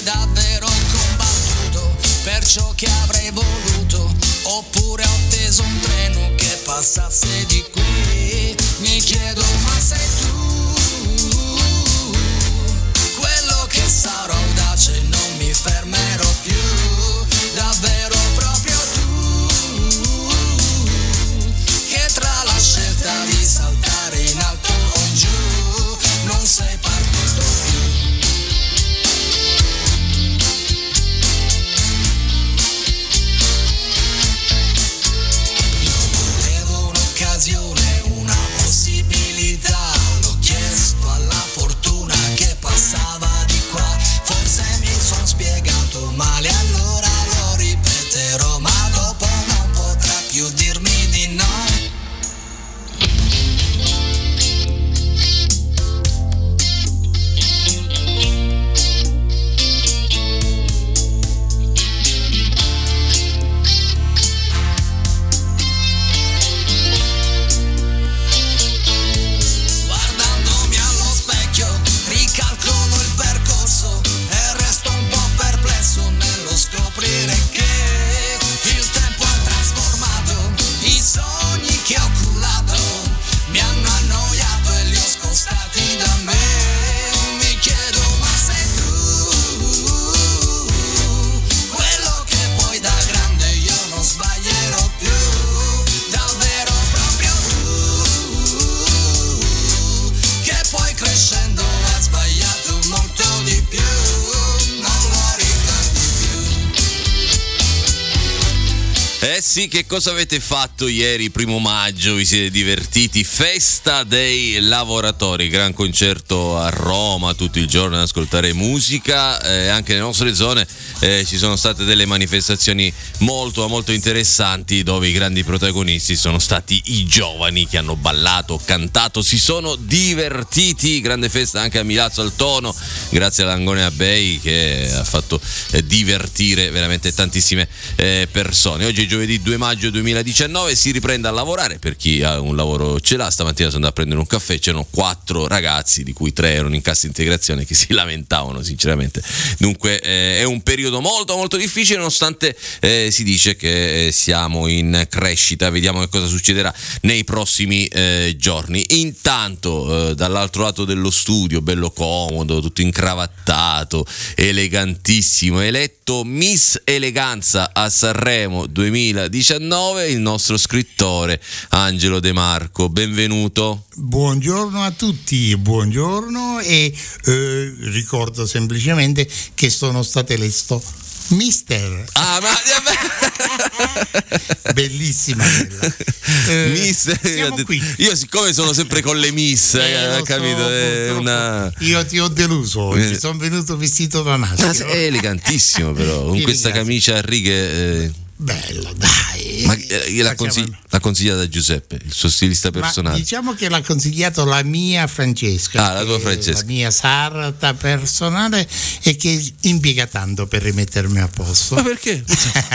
davvero ho combattuto per ciò che avrei voluto, oppure ho atteso un treno che passasse di qui. Mi chiedo, ma sei tu quello che sarò audace, non mi fermerò più, davvero proprio tu, che tra la scelta di saltare in alto o in giù non sei partito più. Io volevo un'occasione, una possibilità, l'ho chiesto alla fortuna che passava di qua, forse mi sono spiegato male, allora lo ripeterò, ma dopo non potrà più dirmi di no. Guardandomi allo specchio, ricalcolo il percorso e resto un po' perplesso nello scoprire che il tempo ha trasformato i sogni che ho cullato, mi hanno annoiato e li ho scostati da me. Mi chiedo, ma sei tu quello che poi da grande io non sbaglierò più, davvero proprio tu, che poi crescendo hai sbagliato molto di più, non lo ricordi più. Eh sì, che cosa avete fatto ieri, 1° maggio? Vi siete divertiti? Festa dei lavoratori, gran concerto a Roma tutto il giorno ad ascoltare musica, anche nelle nostre zone ci sono state delle manifestazioni molto molto interessanti dove i grandi protagonisti sono stati i giovani che hanno ballato, cantato, si sono divertiti. Grande festa anche a Milazzo al Tono, grazie all'Angonia Bay che ha fatto divertire veramente tantissime persone. Oggi è giovedì 2 maggio 2019, si riprende a lavorare per chi ha un lavoro ce l'ha. Stamattina sono andato a prendere un caffè, c'erano 4 ragazzi di cui 3 erano in cassa integrazione che si lamentavano sinceramente. Dunque è un periodo molto molto difficile, nonostante si dice che siamo in crescita. Vediamo che cosa succederà nei prossimi giorni. Intanto dall'altro lato dello studio, bello comodo, tutto incravattato, elegantissimo, eletto Miss Eleganza a Sanremo 2019, il nostro scrittore Angelo De Marco. Benvenuto. Buongiorno a tutti, buongiorno, e ricordo semplicemente che sono stato eletto Mister. Ah, ma bellissima quella. Miss, io siccome sono sempre con le Miss, capito? Io ti ho deluso oggi, sono venuto vestito da maschera. È elegantissimo però, con questa camicia a righe. Bello, dai. Ma l'ha consigliata Giuseppe, il suo stilista personale. Ma diciamo che l'ha consigliato la mia Francesca. La tua Francesca. La mia sarta personale, e che impiega tanto per rimettermi a posto. Ma perché?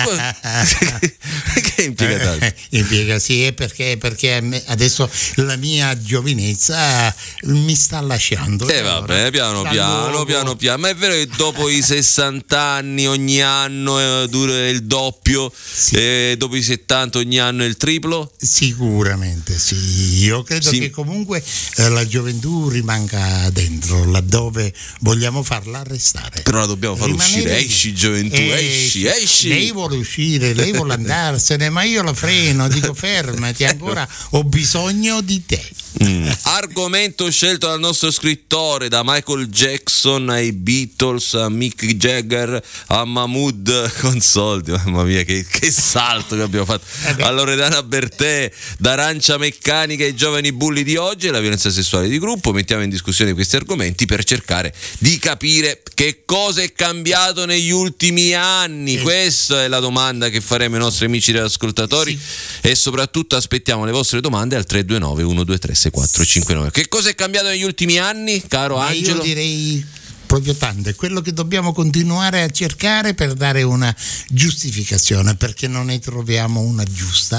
Perché impiega tanto? Impiega sì, perché adesso la mia giovinezza mi sta lasciando. Vabbè, piano piano. Ma è vero che dopo i 60 anni ogni anno dura il doppio? Sì. E dopo i 70 ogni anno è il triplo? Sicuramente sì, io credo che comunque la gioventù rimanga dentro, laddove vogliamo farla restare. Però la dobbiamo far uscire, esci gioventù, esci. Lei vuole uscire, lei vuole andarsene, ma io la freno, dico fermati, ancora ho bisogno di te. Argomento scelto dal nostro scrittore, da Michael Jackson ai Beatles, a Mick Jagger, a Mahmood Consolti. Mamma mia, che salto che abbiamo fatto. A Loredana Bertè, da Arancia Meccanica ai giovani bulli di oggi e la violenza sessuale di gruppo. Mettiamo in discussione questi argomenti per cercare di capire che cosa è cambiato negli ultimi anni. Questa è la domanda che faremo ai nostri amici ascoltatori, e soprattutto aspettiamo le vostre domande al 329 123 6459. Che cosa è cambiato negli ultimi anni, caro Angelo? Io direi proprio tanto, è quello che dobbiamo continuare a cercare per dare una giustificazione, perché non ne troviamo una giusta.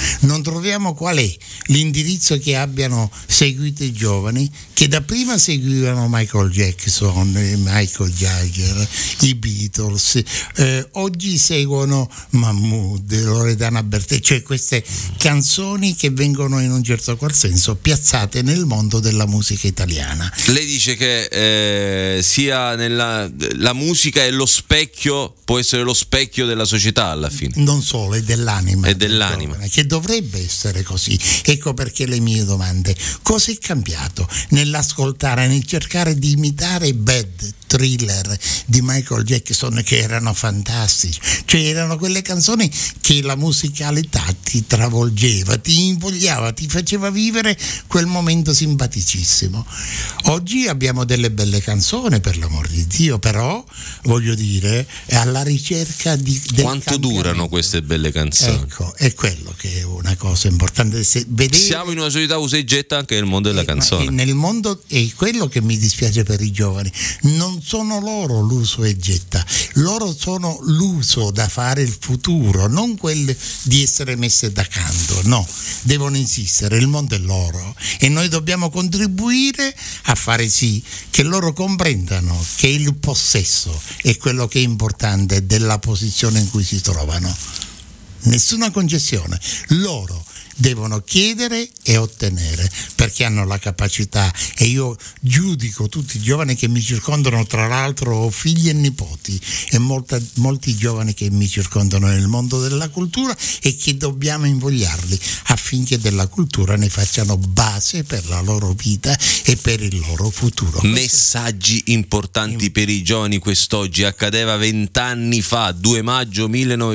non troviamo qual è l'indirizzo che abbiano seguito i giovani che da prima seguivano Michael Jackson, Michael Jagger, i Beatles, oggi seguono Mahmood, Loredana Bertè, cioè queste canzoni che vengono in un certo qual senso piazzate nel mondo della musica italiana. Lei dice che sia la musica è lo specchio, può essere lo specchio della società alla fine. Non solo, è dell'anima. È dell'anima. Che dovrebbe essere così. Ecco perché le mie domande. Cosa è cambiato nell'ascoltare, nel cercare di imitare Bad, Thriller di Michael Jackson, che erano fantastici? Cioè erano quelle canzoni che la musicalità ti travolgeva, ti invogliava, ti faceva vivere quel momento simpaticissimo. Oggi abbiamo delle belle canzoni, per l'amor di Dio, però voglio dire, è alla ricerca di quanto durano queste belle canzoni. Ecco, è quello che è una cosa importante. Siamo in una società usa e getta anche nel mondo della canzone. Nel mondo è quello che mi dispiace per i giovani. Non sono loro l'uso e getta, loro sono l'uso da fare il futuro, non quelle di essere messe da canto. No, devono insistere, il mondo è loro e noi dobbiamo contribuire a fare sì che loro comprendano che il possesso è quello che è importante della posizione in cui si trovano. Nessuna concessione, loro devono chiedere e ottenere perché hanno la capacità, e io giudico tutti i giovani che mi circondano, tra l'altro ho figli e nipoti e molti giovani che mi circondano nel mondo della cultura e che dobbiamo invogliarli affinché della cultura ne facciano base per la loro vita e per il loro futuro. Messaggi importanti per i giovani quest'oggi. Accadeva 20 anni fa, 2 maggio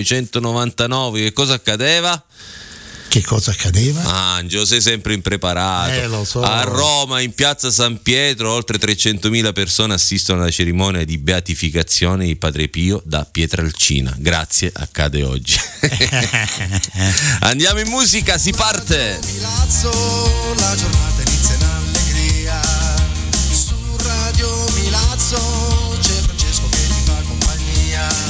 1999, che cosa accadeva? Che cosa accadeva? Angelo, sei sempre impreparato. Lo so. A Roma, in piazza San Pietro, oltre 300.000 persone assistono alla cerimonia di beatificazione di Padre Pio da Pietrelcina. Grazie, accade oggi. Andiamo in musica, si parte. Milazzo, la giornata inizia in allegria. Su Radio Milazzo c'è Francesco che ti fa compagnia.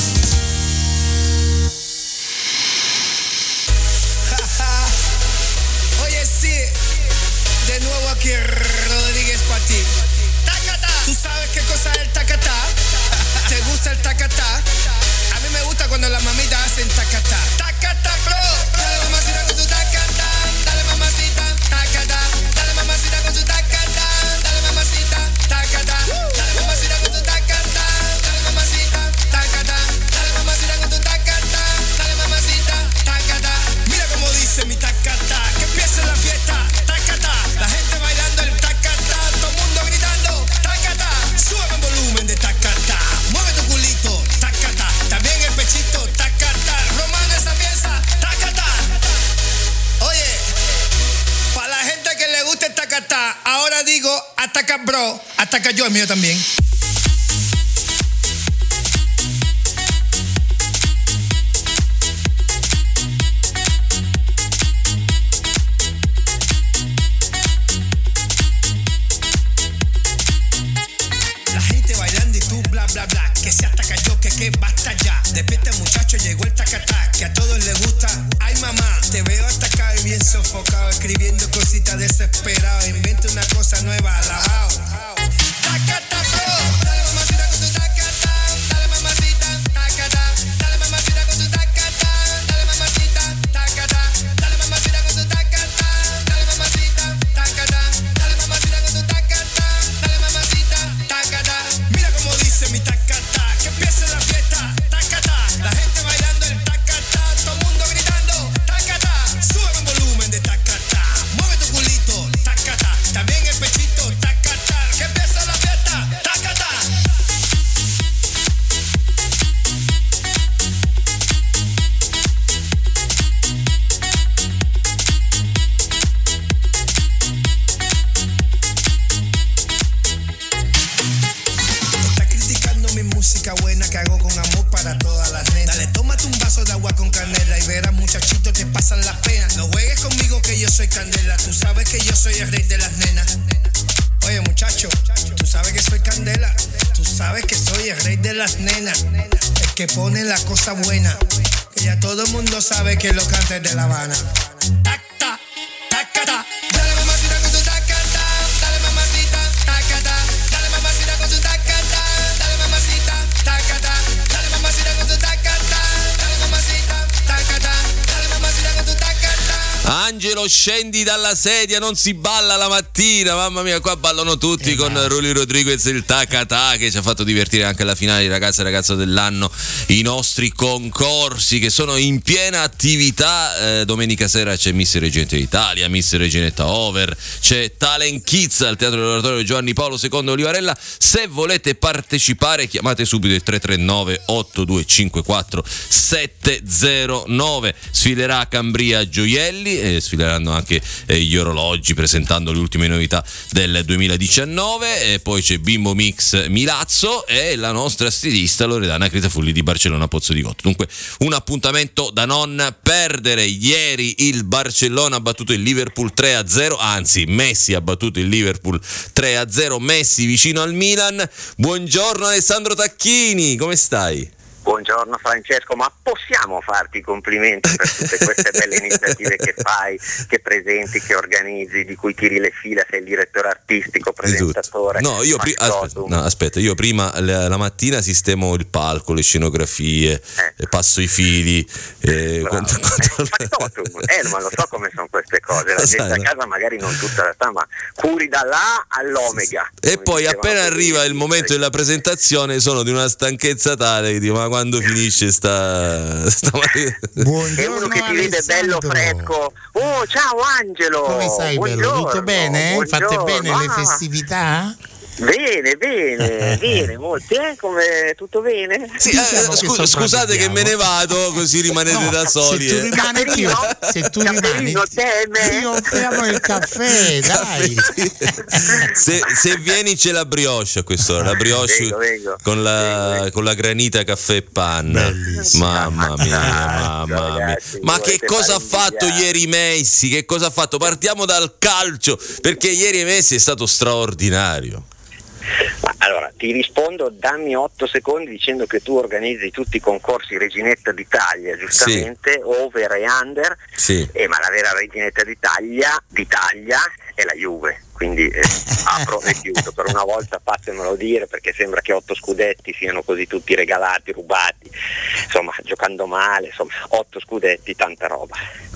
De nuevo aquí Rodríguez para ti. Tacata. ¿Tú sabes qué cosa es el tacatá? ¿Te gusta el tacatá? A mí me gusta cuando las mamitas hacen tacatá. Tacatá, bro. Dale mamacita con tu tacatá. Dale mamacita, tacatá. Dale mamacita con tu tacatá. Dale mamacita, tacatá. Dale mamacita con tu tacatá. Dale mamacita, tacatá. Dale mamacita con tu tacatá. Dale mamacita, tacatá. Mira cómo dice mi tacatá. Que empiece la fiesta. Tacatá. La gente bailando el tacatá, todo el mundo gritando tacatá, sube el volumen de tacatá, mueve tu culito, tacatá, también el pechito, tacatá, Romano esa pieza, tacatá. Oye, para la gente que le gusta el tacatá, ahora digo ataca bro, ataca yo, el mío también. Que se ataca yo, que basta ya. Despierta muchacho, llegó el tacatá, que a todos les gusta. Ay mamá, te veo atacado y bien sofocado, escribiendo cositas desesperado. Inventa una cosa nueva, alabao. Tacatá, bro. Dale mamacita con tu tacatá. Dale mamacita, tacatá. Dale mamacita con tu tacatá. Dale mamacita, tacatá. Dale mamacita con tu tacatá. Dale mamacita, tacatá. Dale mamacita con tu tacatá. Dale mamacita, tacatá. Mira cómo dice mi tacatá. Que empiece la fiesta, tacatá. La gente bailando el tacatá, todo el mundo gritando tacatá. Sube el volumen de tacatá, mueve tu culito, tacatá. También el pechito, tacatá. Que empiece la fiesta, tacatá. Música buena que hago con amor para todas las nenas. Dale, tómate un vaso de agua con canela y verás muchachitos te pasan las penas. No juegues conmigo que yo soy candela. Tú sabes que yo soy el rey de las nenas. Oye muchacho, tú sabes que soy candela. Tú sabes que soy el rey de las nenas. El que pone la cosa buena. que ya todo el mundo sabe que lo canta de La Habana. Tac-ta, tac-ta, dale mamacita con tu tac-ta, dale mamacita, tac-ta, dale mamacita con tu tac-ta, dale mamacita, tac-ta, dale mamacita con tu tac-ta, dale mamacita, tac-ta, dale mamacita con tu tac-ta. Angelo, scendi dalla sedia, non si balla la mattina, mamma mia, qua ballano tutti con Ruli Rodriguez e il Takata, che ci ha fatto divertire anche alla finale di Ragazza e Ragazzo dell'anno, i nostri concorsi che sono in piena attività. Domenica sera c'è Miss Reginetta d'Italia, Miss Reginetta Over, c'è Talent Kids al Teatro dell'Oratorio Giovanni Paolo II Olivarella. Se volete partecipare chiamate subito il 339 8254 709. Sfilerà Cambria Gioielli e sfileranno anche gli orologi presentando le ultime novità del 2019, e poi c'è Bimbo Mix Milazzo e la nostra stilista Loredana Critafulli di Barcellona Pozzo di Gotto. Dunque un appuntamento da non perdere. Ieri il Barcellona ha battuto il Liverpool 3-0, anzi Messi ha battuto il Liverpool 3-0, Messi vicino al Milan. Buongiorno Alessandro Tacchini, come stai? Buongiorno Francesco, ma possiamo farti i complimenti per tutte queste belle iniziative che fai, che presenti, che organizzi, di cui tiri le fila, sei il direttore artistico, presentatore. No, io aspetta, io prima la mattina sistemo il palco, le scenografie, passo i fili. Ma lo so come sono queste cose, la gente a casa magari non tutta la sta, ma curi dall'A all'Omega. E poi appena arriva il momento della presentazione sono di una stanchezza tale che dico, ma quando finisce sta Buongiorno, e uno che ti vede bello fresco. Oh, ciao Angelo, come stai? Bello? Tutto bene? Buongiorno. Fate bene le festività? Bene, molti, come tutto bene? Sì, scusate che me ne vado, così rimanete da soli. Se tu rimani, ti offriamo il caffè, dai. Se vieni c'è la brioche a quest'ora, la brioche vengo. Con la granita caffè e panna. Bellissima. Mamma mia. Ragazzi, Ma che cosa ha fatto ieri Messi? Che cosa ha fatto? Partiamo dal calcio, perché ieri Messi è stato straordinario. Allora, ti rispondo, dammi 8 secondi dicendo che tu organizzi tutti i concorsi Reginetta d'Italia, giustamente, sì. Over e under, sì. Ma la vera Reginetta d'Italia è la Juve, quindi apro e chiudo, per una volta fatemelo dire, perché sembra che 8 scudetti siano così tutti regalati, rubati, insomma, giocando male, insomma, 8 scudetti, tanta roba.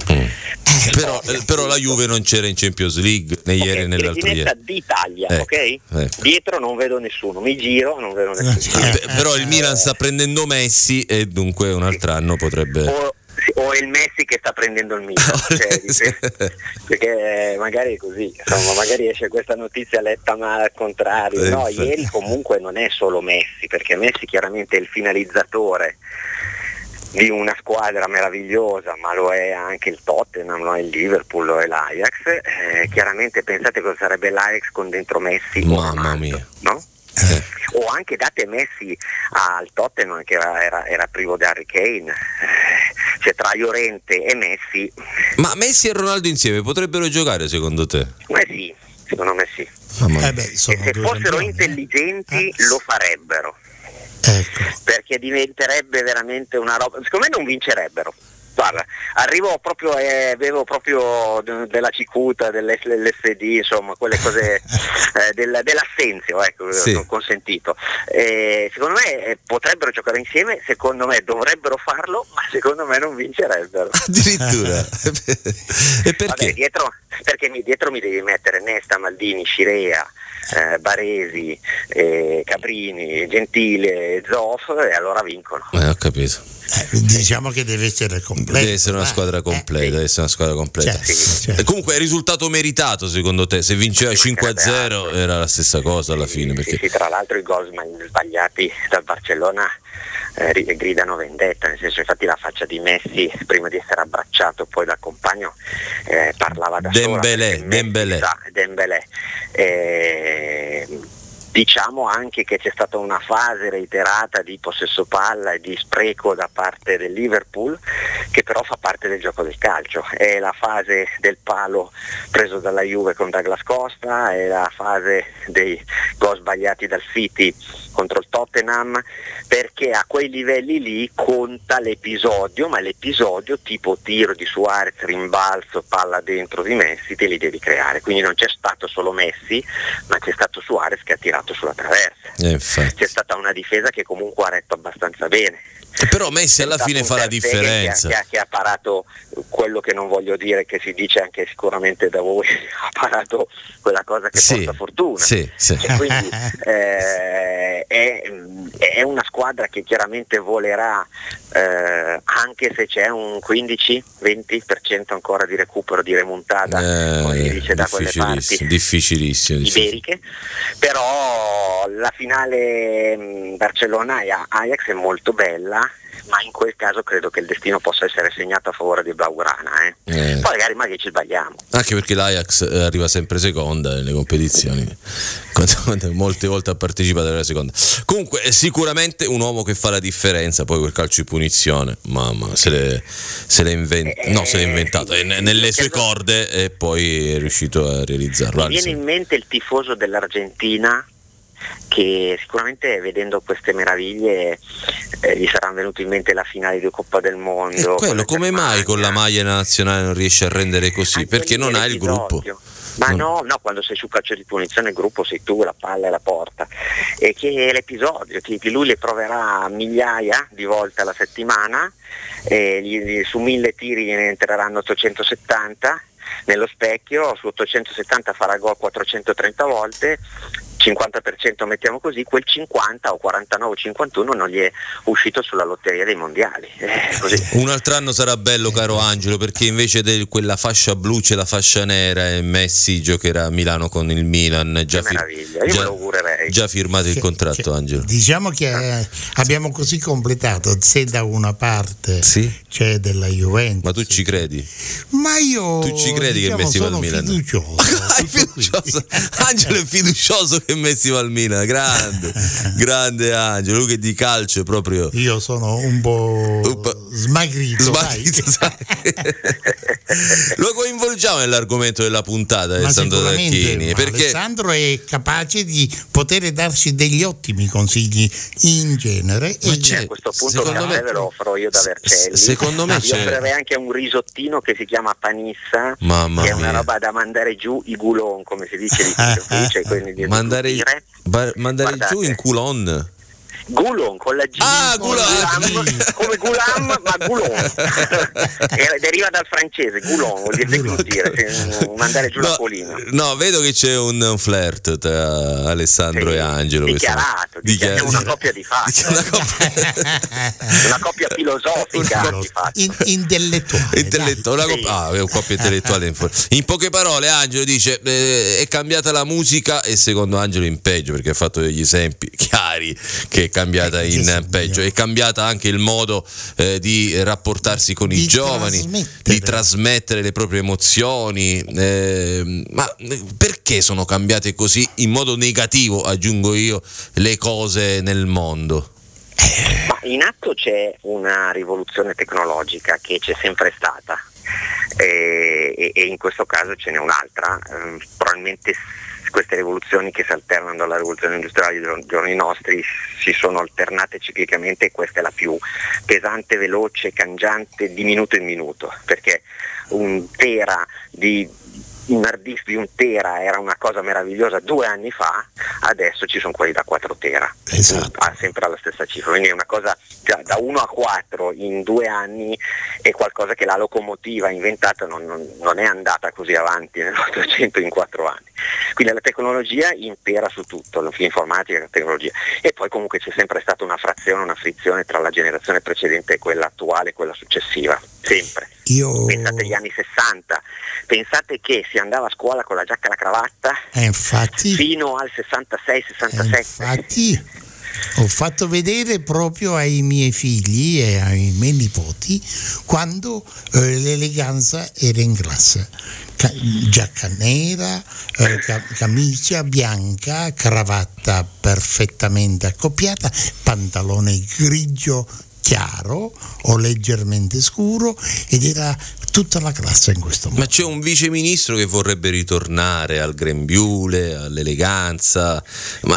Però la Juve non c'era in Champions League né ieri né l'altro ieri. Reginetta d'Italia, ok? Dietro non vedo nessuno, mi giro, non vedo nessuno. Però il Milan sta prendendo Messi e dunque un altro anno potrebbe... O è il Messi che sta prendendo il Milan, perché magari è così, insomma, magari esce questa notizia letta male al contrario. No, ieri comunque non è solo Messi, perché Messi chiaramente è il finalizzatore di una squadra meravigliosa, ma lo è anche il Tottenham, lo è il Liverpool, lo è l'Ajax. Chiaramente pensate cosa sarebbe l'Ajax con dentro Messi, mamma mia, no? O anche date Messi al Tottenham che era privo di Harry Kane, cioè tra Llorente e Messi. Ma Messi e Ronaldo insieme potrebbero giocare secondo te? Sì, secondo me sì. E se fossero intelligenti lo farebbero. Ecco. Perché diventerebbe veramente una roba, secondo me non vincerebbero. Guarda, avevo proprio della cicuta, dell'SD, insomma, quelle cose dell'assenzio, ecco, sì. Non consentito. Secondo me potrebbero giocare insieme, secondo me dovrebbero farlo, ma secondo me non vincerebbero. Addirittura. E perché? Vabbè, perché dietro mi devi mettere Nesta, Maldini, Scirea, Baresi, Cabrini, Gentile, Zoff, e allora vincono. Ho capito. Diciamo che deve essere completa. Deve essere una squadra completa, Certo. Comunque è risultato meritato secondo te? Se vinceva 5-0 era la stessa cosa alla fine, perché... Sì, tra l'altro i gol sbagliati dal Barcellona gridano vendetta, nel senso, infatti la faccia di Messi prima di essere abbracciato poi dal compagno parlava da Dembélé. Diciamo anche che c'è stata una fase reiterata di possesso palla e di spreco da parte del Liverpool, che però fa parte del gioco del calcio. È la fase del palo preso dalla Juve con Douglas Costa, è la fase dei gol sbagliati dal City contro il Tottenham, perché a quei livelli lì conta l'episodio, ma l'episodio tipo tiro di Suarez, rimbalzo, palla dentro di Messi, te li devi creare. Quindi non c'è stato solo Messi, ma c'è stato Suarez che ha tirato sulla traversa. C'è stata una difesa che comunque ha retto abbastanza bene. Però Messi alla fine fa la differenza. Che ha parato quello che non voglio dire, che si dice anche sicuramente da voi, ha parato quella cosa che porta fortuna. Sì. E quindi è una squadra che chiaramente volerà, anche se c'è un 15-20% ancora di recupero, di remontata, come si dice da quelle parti difficilissimo. iberiche, però la finale Barcellona-Ajax è molto bella, ma in quel caso credo che il destino possa essere segnato a favore di Blaugrana. Poi magari ci sbagliamo. Anche perché l'Ajax arriva sempre seconda nelle competizioni, molte volte ha partecipato alla seconda. Comunque è sicuramente un uomo che fa la differenza. Poi quel calcio di punizione, mamma, se l'è inventato nelle sue corde, e poi è riuscito a realizzarlo. Mi viene in mente il tifoso dell'Argentina, che sicuramente vedendo queste meraviglie gli saranno venuti in mente la finale di Coppa del Mondo. E quello come mai con la maglia nazionale non riesce a rendere così? Anche perché non ha il gruppo. Ma no, quando sei su calcio di punizione il gruppo sei tu, la palla e la porta. E che è l'episodio, lui le proverà migliaia di volte alla settimana, su 1000 tiri ne entreranno 870 nello specchio, su 870 farà gol 430 volte, 50% mettiamo così, quel 50 o 49 o 51 non gli è uscito sulla lotteria dei mondiali. Così. Un altro anno sarà bello, caro Angelo, perché invece di quella fascia blu c'è la fascia nera e Messi giocherà a Milano con il Milan. Meraviglia, io me lo augurerei. Già firmato il contratto, Angelo. Diciamo che abbiamo così completato, se da una parte c'è della Juventus. Ma tu ci credi? Ma io tu ci credi che Messi va al Milan? Fiducioso. Angelo è fiducioso che Messi va al Milan, grande Angelo, lui che di calcio è proprio. Io sono un po' smagrito. Lo coinvolgiamo nell'argomento della puntata, Alessandro Tacchini, perché Alessandro è capace di poter darci degli ottimi consigli in genere, e a questo punto ve lo farò io da Vercelli. Secondo me io offrirei anche un risottino che si chiama panissa, Mamma che è mia. una roba da mandare giù i gulon, come si dice di mandare giù in culon. Gulon con la G. Come Gulam, ma Gulon. Deriva dal francese, Gulon vuol dire deglutire, mandare giù la colina. No, vedo che c'è un flirt tra Alessandro e Angelo. Dichiarato. Una coppia di fatti. Una coppia filosofica di fatti. Intellettuale. Una coppia intellettuale. In poche parole, Angelo dice è cambiata la musica, e secondo Angelo in peggio, perché ha fatto degli esempi chiari che è cambiata in peggio. È cambiata anche il modo di rapportarsi con i giovani, di trasmettere le proprie emozioni, ma perché sono cambiate così in modo negativo, aggiungo io, le cose nel mondo? Ma in atto c'è una rivoluzione tecnologica che c'è sempre stata, e in questo caso ce n'è un'altra. Probabilmente queste rivoluzioni che si alternano alla rivoluzione industriale dei giorni nostri si sono alternate ciclicamente, e questa è la più pesante, veloce, cangiante di minuto in minuto, perché un hard disk di 1 tera era una cosa meravigliosa 2 anni fa, adesso ci sono quelli da 4 tera, sempre alla stessa cifra, quindi è una cosa da 1 a 4 in 2 anni, è qualcosa che la locomotiva inventata non è andata così avanti nell'Ottocento in 4 anni. Quindi la tecnologia impera su tutto, l'informatica e la tecnologia, e poi comunque c'è sempre stata una frizione tra la generazione precedente e quella attuale e quella successiva, sempre. Pensate agli anni 60, pensate che si andava a scuola con la giacca e la cravatta infatti, fino al 66-67. Ho fatto vedere proprio ai miei figli e ai miei nipoti quando l'eleganza era in classe. Giacca nera, camicia bianca, cravatta perfettamente accoppiata, pantalone grigio chiaro o leggermente scuro, ed era tutta la classe in questo modo. Ma c'è un viceministro che vorrebbe ritornare al grembiule, all'eleganza, ma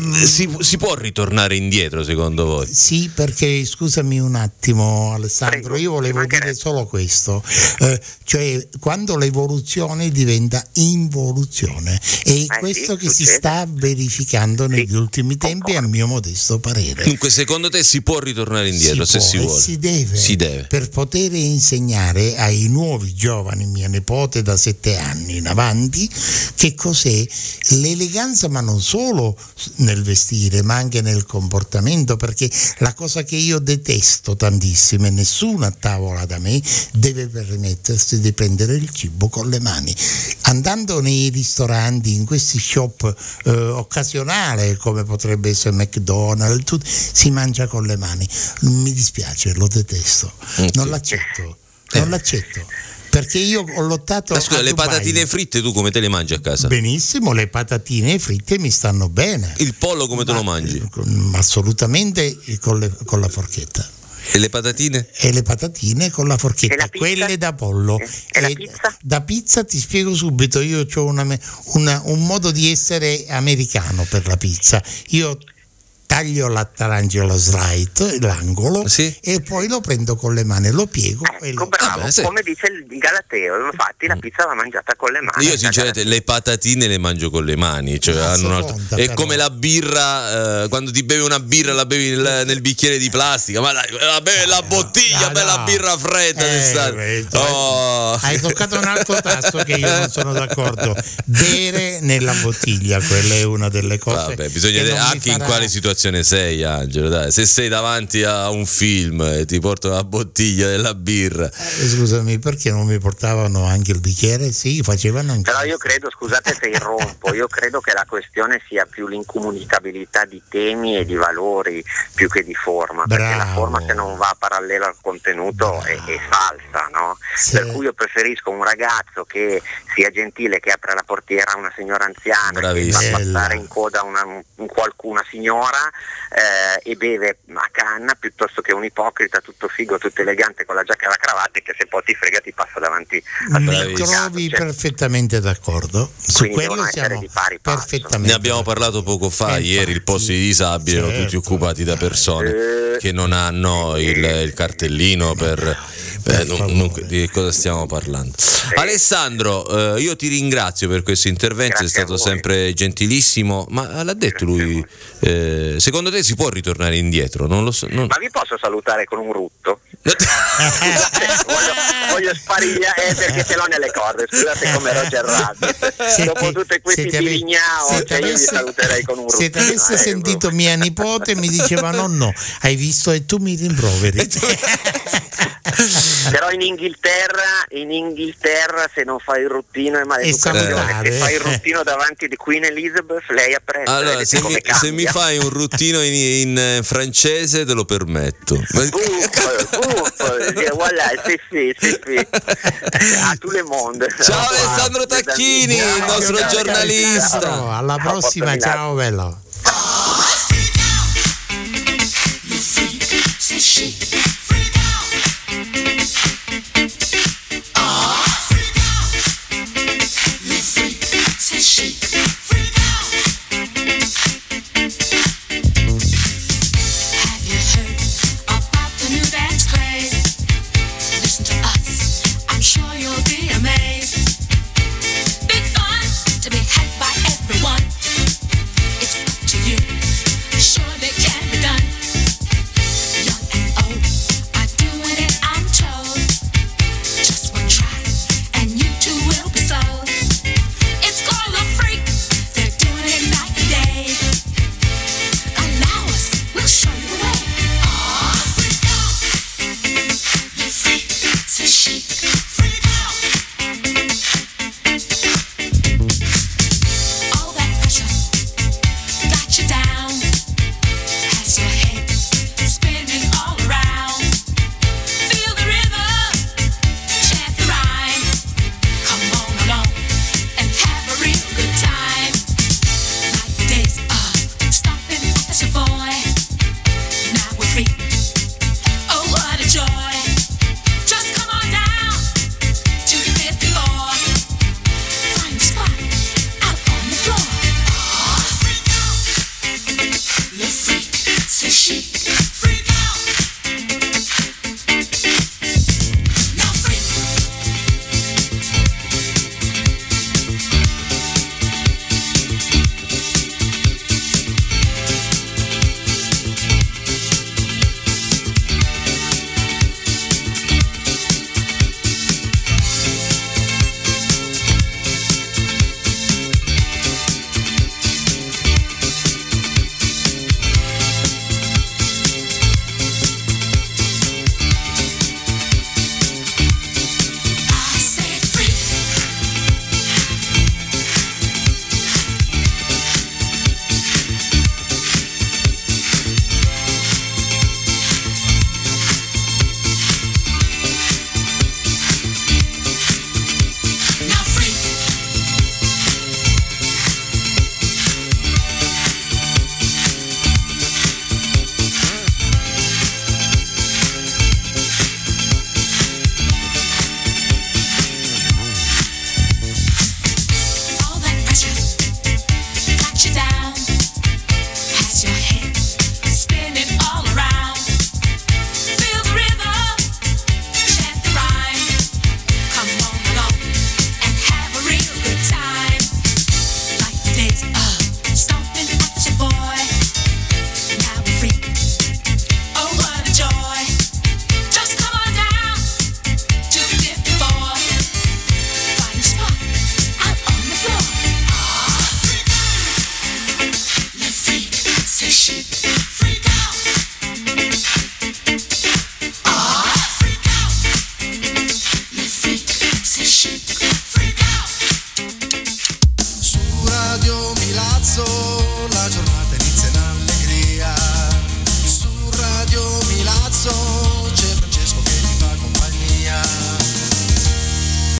si può ritornare indietro secondo voi? Sì, perché scusami un attimo Alessandro, Prego, io volevo dire solo questo, cioè quando l'evoluzione diventa involuzione, e questo che si sta verificando negli ultimi tempi, a mio modesto parere. Dunque secondo te si può ritornare indietro se si vuole? Si deve, per poter insegnare ai nuovi giovani, mia nipote da 7 anni in avanti, che cos'è l'eleganza, ma non solo nel vestire ma anche nel comportamento, perché la cosa che io detesto tantissimo, e nessuno a tavola da me deve permettersi di prendere il cibo con le mani. Andando nei ristoranti, in questi shop occasionali come potrebbe essere McDonald's, si mangia con le mani. Mi dispiace, lo detesto, non l'accetto. Non l'accetto, perché io ho lottato. Ma scusa, le Dubai. patatine fritte tu come te le mangi a casa? Benissimo, le patatine fritte mi stanno bene. Il pollo come te lo mangi? Assolutamente con la forchetta. E le patatine? E le patatine con la forchetta, quelle da pollo. E la pizza? Da pizza ti spiego subito, io ho un modo di essere americano per la pizza. Io taglio la tarangiola slide, l'angolo, sì, e poi lo prendo con le mani, lo piego e lo... bravo, sì, come dice il Galateo, infatti la pizza va mangiata con le mani. Io sinceramente le patatine le mangio con le mani, cioè hanno è come la birra, quando ti bevi una birra la bevi nel bicchiere di plastica, ma dai, la bevi la bottiglia, bella birra fredda Hai toccato un altro tasto che io non sono d'accordo. Bere nella bottiglia, quella è una delle cose. Vabbè, bisogna vedere anche in quale situazione sei, Angelo, dai. Se sei davanti a un film e ti portano la bottiglia della birra, scusami, perché non mi portavano anche il bicchiere? Sì, facevano anche. Però io credo, scusate se irrompo, io credo che la questione sia più l'incomunicabilità di temi e di valori più che di forma. Bravo. Perché la forma, se non va parallela al contenuto, è falsa, no? Sì. Per cui io preferisco un ragazzo che sia gentile, che apre la portiera a una signora anziana, bravissimo, che fa passare in coda una signora e beve a canna, piuttosto che un ipocrita tutto figo, tutto elegante con la giacca e la cravatta, che se poi ti frega ti passa davanti al Mi trovi perfettamente d'accordo. Su quello siamo di pari passo. perfettamente. ne abbiamo parlato poco fa, ieri i posti di disabili erano tutti occupati da persone che non hanno il cartellino di che cosa stiamo parlando. Alessandro, io ti ringrazio per questo intervento. Grazie, è stato sempre gentilissimo, ma l'ha detto lui, secondo te si può ritornare indietro? Non lo so. Ma vi posso salutare con un rutto? voglio sparigliare perché ce l'ho nelle corde, scusate, come Roger Rabbit. Dopo tutti questi pirignao, io vi saluterei con un rutto. Se ti avesse sentito mia nipote mi diceva no, hai visto, e tu mi rimproveri. Però in Inghilterra se non fai il ruttino è maleducazione. Se fai il ruttino davanti di Queen Elizabeth, lei apprezza. Allora, se mi fai un ruttino in francese te lo permetto. Voilà, sì. A tout le monde. Ciao Alessandro Tacchini, il nostro giornalista. Alla prossima, ciao bello.